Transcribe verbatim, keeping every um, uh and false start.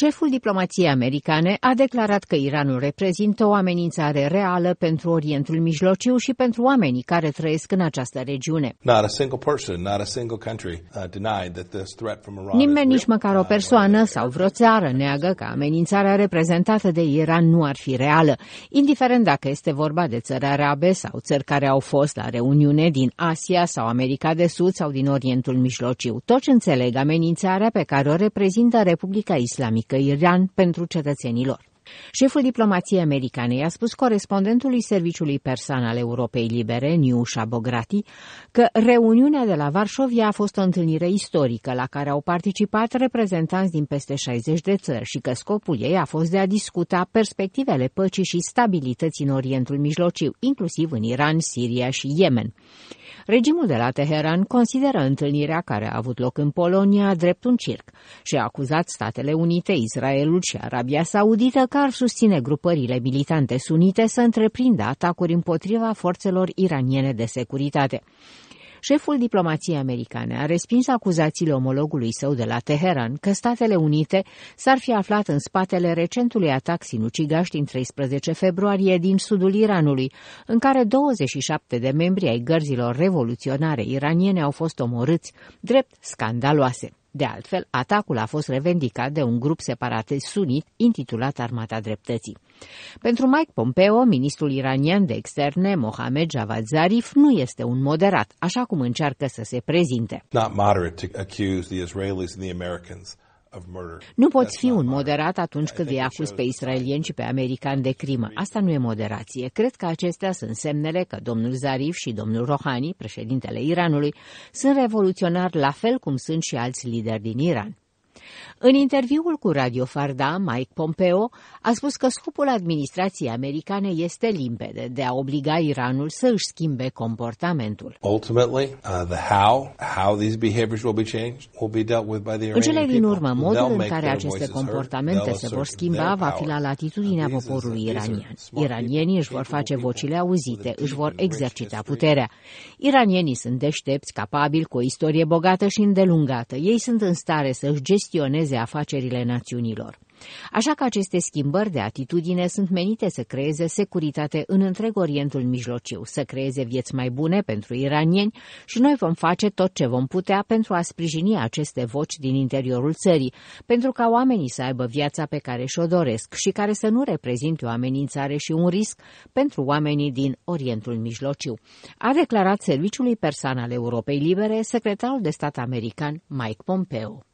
Șeful diplomației americane a declarat că Iranul reprezintă o amenințare reală pentru Orientul Mijlociu și pentru oamenii care trăiesc în această regiune. Nimeni, nici măcar o persoană sau vreo țară neagă că amenințarea reprezentată de Iran nu ar fi reală, indiferent dacă este vorba de țări arabe sau țări care au fost la reuniune din Asia sau America de Sud sau din Orientul Mijlociu. Toți înțeleg amenințarea pe care o reprezintă Republica Islamică Iran pentru cetățenii lor. Șeful diplomației americane i-a spus corespondentului Serviciului Persan al Europei Libere, Niușa Bograti, că reuniunea de la Varșovia a fost o întâlnire istorică la care au participat reprezentanți din peste șaizeci de țări și că scopul ei a fost de a discuta perspectivele păcii și stabilității în Orientul Mijlociu, inclusiv în Iran, Siria și Yemen. Regimul de la Teheran consideră întâlnirea care a avut loc în Polonia drept un circ și a acuzat Statele Unite, Israelul și Arabia Saudită că ar susține grupările militante sunite să întreprindă atacuri împotriva forțelor iraniene de securitate. Șeful diplomației americane a respins acuzațiile omologului său de la Teheran că Statele Unite s-ar fi aflat în spatele recentului atac sinucigaș din treisprezece februarie din sudul Iranului, în care douăzeci și șapte de membri ai gărzilor revoluționare iraniene au fost omorâți, drept scandaloase. De altfel, atacul a fost revendicat de un grup separatist sunit intitulat Armata Dreptății. Pentru Mike Pompeo, ministrul iranian de externe, Mohammad Javad Zarif, nu este un moderat, așa cum încearcă să se prezinte. Nu poți fi un moderat atunci când îi acuzi pe israelieni și pe americani de crimă. Asta nu e moderație. Cred că acestea sunt semnele că domnul Zarif și domnul Rouhani, președintele Iranului, sunt revoluționari la fel cum sunt și alți lideri din Iran. În interviul cu Radio Farda, Mike Pompeo a spus că scopul administrației americane este limpede, de a obliga Iranul să își schimbe comportamentul. În cele din urmă, modul în care aceste comportamente se vor schimba va fi la latitudinea poporului iranian. Iranienii își vor face vocile auzite, își vor exercita puterea. Iranienii sunt deștepți, capabili, cu o istorie bogată și îndelungată. Ei sunt în stare să își gestioneze afacerile națiunilor. Așa că aceste schimbări de atitudine sunt menite să creeze securitate în întreg Orientul Mijlociu, să creeze vieți mai bune pentru iranieni și noi vom face tot ce vom putea pentru a sprijini aceste voci din interiorul țării, pentru ca oamenii să aibă viața pe care și-o doresc și care să nu reprezinte o amenințare și un risc pentru oamenii din Orientul Mijlociu, a declarat Serviciului Persan al Europei Libere secretarul de stat american Mike Pompeo.